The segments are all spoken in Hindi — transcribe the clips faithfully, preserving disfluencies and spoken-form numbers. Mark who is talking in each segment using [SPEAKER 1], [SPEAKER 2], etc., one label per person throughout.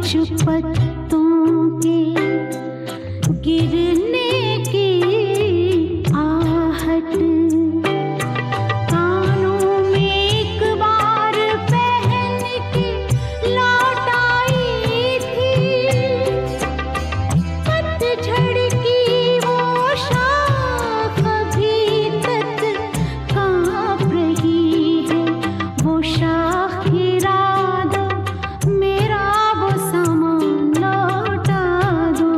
[SPEAKER 1] कुछ पत्तों के गिरने की आहट कानों में एक बार पहन के लौट आई थी। पतझड़ की वो शाख अभी तक कांप रही है। वो शाख गिरा दो, मेरा वो सामान लौटा दो।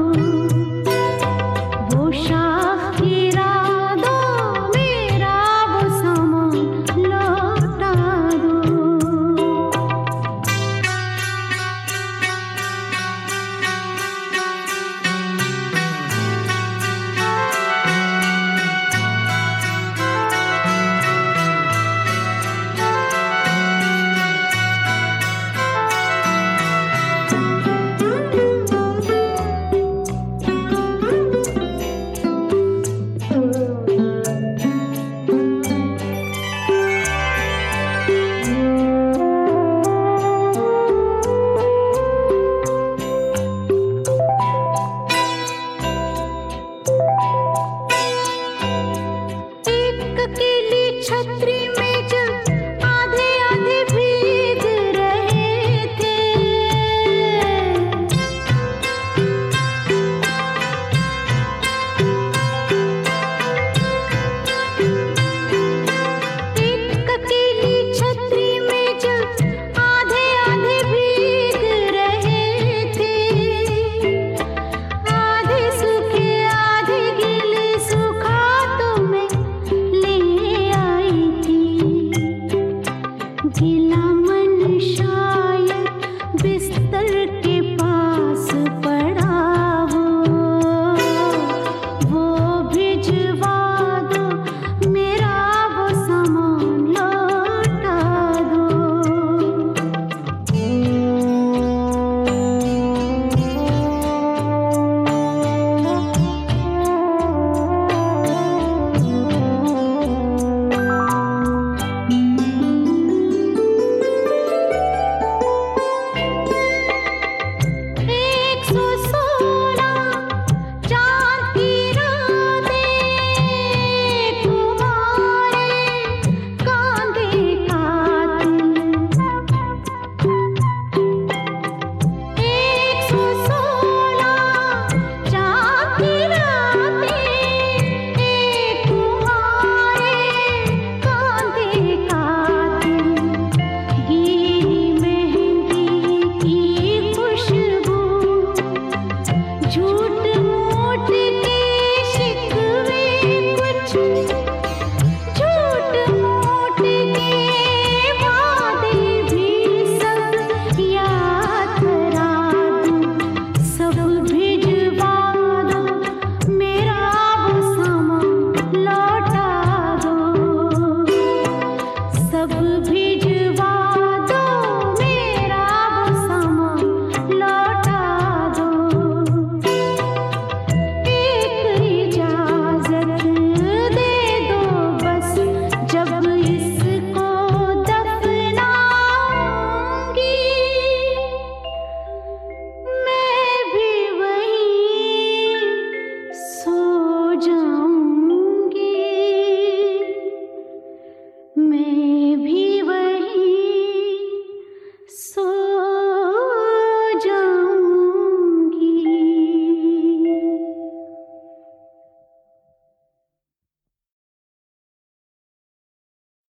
[SPEAKER 1] वो शाख गिरा दो, मेरा वो सामान लौटा दो। एक अकेली छतरी में जब आधे आधे भीग रहे थे। एक अकेली छतरी में जब आधे आधे भीग रहे थे। आधे सूखे आधे गीले सूखा तो मैं ले आई थी। गिला मन शायद बिस्तर के